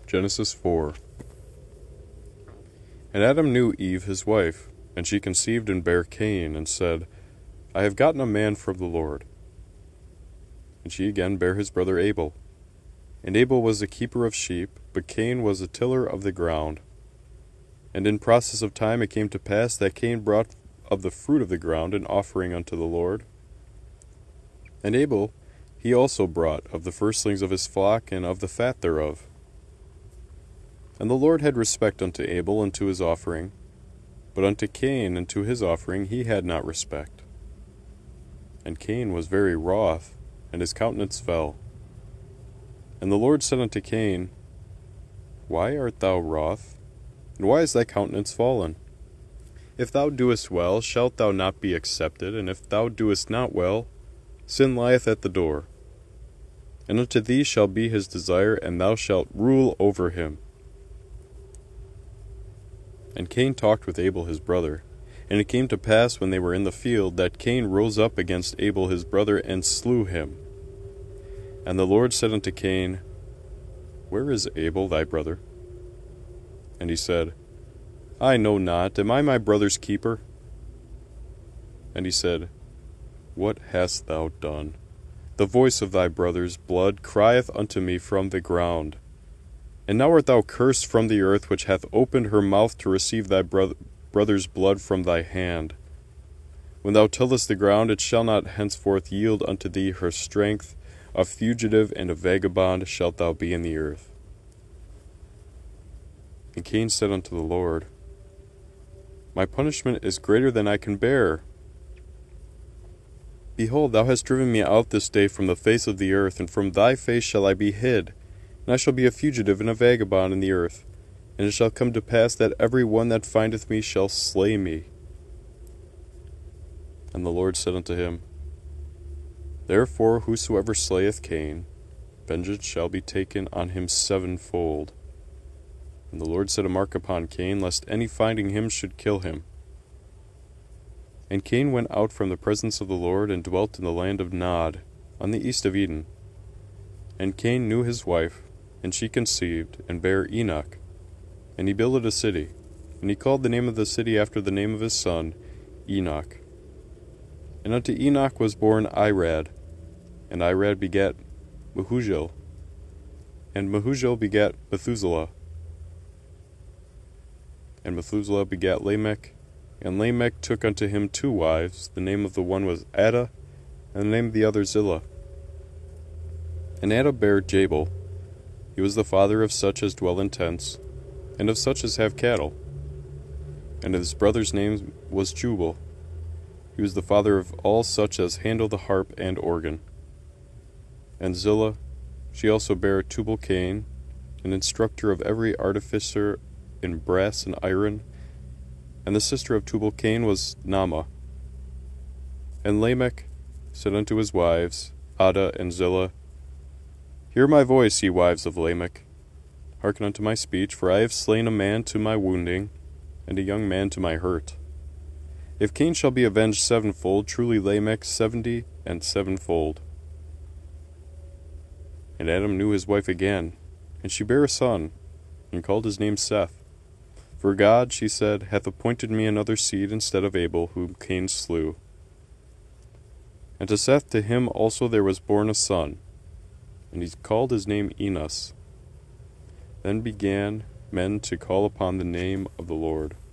Genesis 4. And Adam knew Eve his wife, and she conceived and bare Cain, and said, I have gotten a man from the Lord. And she again bare his brother Abel. And Abel was a keeper of sheep, but Cain was a tiller of the ground. And in process of time it came to pass that Cain brought of the fruit of the ground an offering unto the Lord. And Abel he also brought of the firstlings of his flock and of the fat thereof. And the Lord had respect unto Abel and to his offering, but unto Cain and to his offering he had not respect. And Cain was very wroth, and his countenance fell. And the Lord said unto Cain, Why art thou wroth, and why is thy countenance fallen? If thou doest well, shalt thou not be accepted, and if thou doest not well, sin lieth at the door. And unto thee shall be his desire, and thou shalt rule over him. And Cain talked with Abel his brother. And it came to pass, when they were in the field, that Cain rose up against Abel his brother, and slew him. And the Lord said unto Cain, Where is Abel thy brother? And he said, I know not, am I my brother's keeper? And he said, What hast thou done? The voice of thy brother's blood crieth unto me from the ground. And now art thou cursed from the earth, which hath opened her mouth to receive thy brother's blood from thy hand. When thou tillest the ground, it shall not henceforth yield unto thee her strength. A fugitive and a vagabond shalt thou be in the earth. And Cain said unto the Lord, My punishment is greater than I can bear. Behold, thou hast driven me out this day from the face of the earth, and from thy face shall I be hid. And I shall be a fugitive and a vagabond in the earth. And it shall come to pass that every one that findeth me shall slay me. And the Lord said unto him, Therefore whosoever slayeth Cain, vengeance shall be taken on him sevenfold. And the Lord set a mark upon Cain, lest any finding him should kill him. And Cain went out from the presence of the Lord, and dwelt in the land of Nod, on the east of Eden. And Cain knew his wife, and she conceived, and bare Enoch. And he builded a city, and he called the name of the city after the name of his son, Enoch. And unto Enoch was born Irad, and Irad begat Mehujael, and Mehujael begat Methuselah. And Methuselah begat Lamech, and Lamech took unto him 2 wives. The name of the one was Adah, and the name of the other Zillah. And Adah bare Jabal. He was the father of such as dwell in tents, and of such as have cattle. And his brother's name was Jubal. He was the father of all such as handle the harp and organ. And Zillah, she also bare Tubal-Cain, an instructor of every artificer in brass and iron. And the sister of Tubal-Cain was Naamah. And Lamech said unto his wives, Adah and Zillah, Hear my voice, ye wives of Lamech. Hearken unto my speech, for I have slain a man to my wounding, and a young man to my hurt. If Cain shall be avenged sevenfold, truly Lamech 70 and sevenfold. And Adam knew his wife again, and she bare a son, and called his name Seth. For God, she said, hath appointed me another seed instead of Abel, whom Cain slew. And to Seth, to him also there was born a son, and he called his name Enos. Then began men to call upon the name of the Lord.